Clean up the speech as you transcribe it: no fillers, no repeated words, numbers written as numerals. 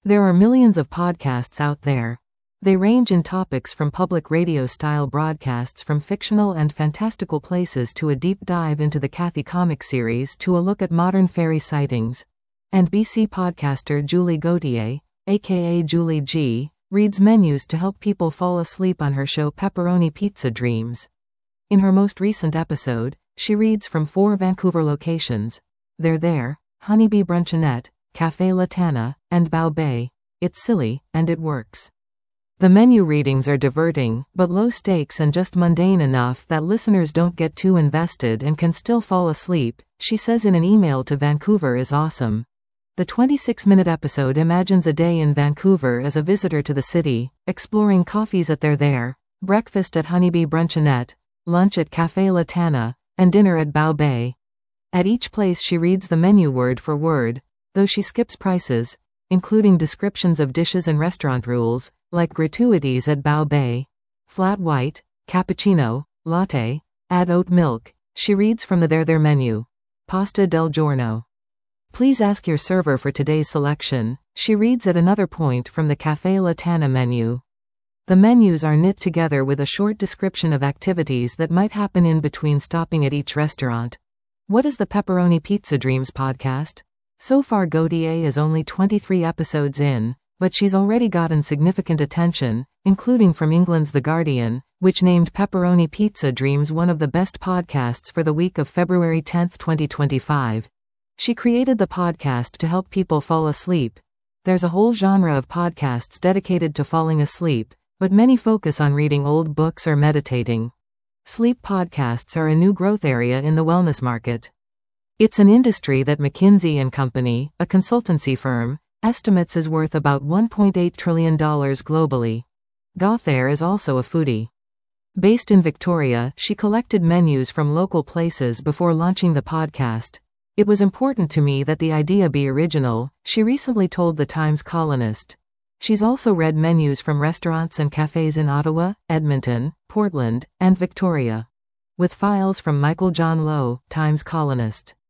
There are millions of podcasts out there. They range in topics from public radio-style broadcasts from fictional and fantastical places to a deep dive into the Kathy comic series to a look at modern fairy sightings. And BC podcaster Julie Gauthier, aka Julie G, reads menus to help people fall asleep on her show Pepperoni Pizza Dreams. In her most recent episode, she reads from 4 Vancouver locations. They're there: Honeybee Bruncheonette, Café Latana, and Bow Bay. It's silly, and it works. The menu readings are diverting, but low stakes and just mundane enough that listeners don't get too invested and can still fall asleep, she says in an email to Vancouver is awesome. The 26-minute episode imagines a day in Vancouver as a visitor to the city, exploring coffees at They're There, breakfast at Honeybee Bruncheonette, lunch at Café Latana, and dinner at Bow Bay. At each place she reads the menu word for word, though she skips prices, including descriptions of dishes and restaurant rules, like gratuities at Bow Bay. Flat white, cappuccino, latte, add oat milk. She reads from the They're There menu. Pasta del giorno. Please ask your server for today's selection. She reads at another point from the Café Latana menu. The menus are knit together with a short description of activities that might happen in between stopping at each restaurant. What is the Pepperoni Pizza Dreams podcast? So far Gauthier is only 23 episodes in, but she's already gotten significant attention, including from England's The Guardian, which named Pepperoni Pizza Dreams one of the best podcasts for the week of February 10, 2025. She created the podcast to help people fall asleep. There's a whole genre of podcasts dedicated to falling asleep, but many focus on reading old books or meditating. Sleep podcasts are a new growth area in the wellness market. It's an industry that McKinsey & Company, a consultancy firm, estimates is worth about $1.8 trillion globally. Gauthier is also a foodie. Based in Victoria, she collected menus from local places before launching the podcast. It was important to me that the idea be original, she recently told the Times Colonist. She's also read menus from restaurants and cafes in Ottawa, Edmonton, Portland, and Victoria. With files from Michael John Lowe, Times Colonist.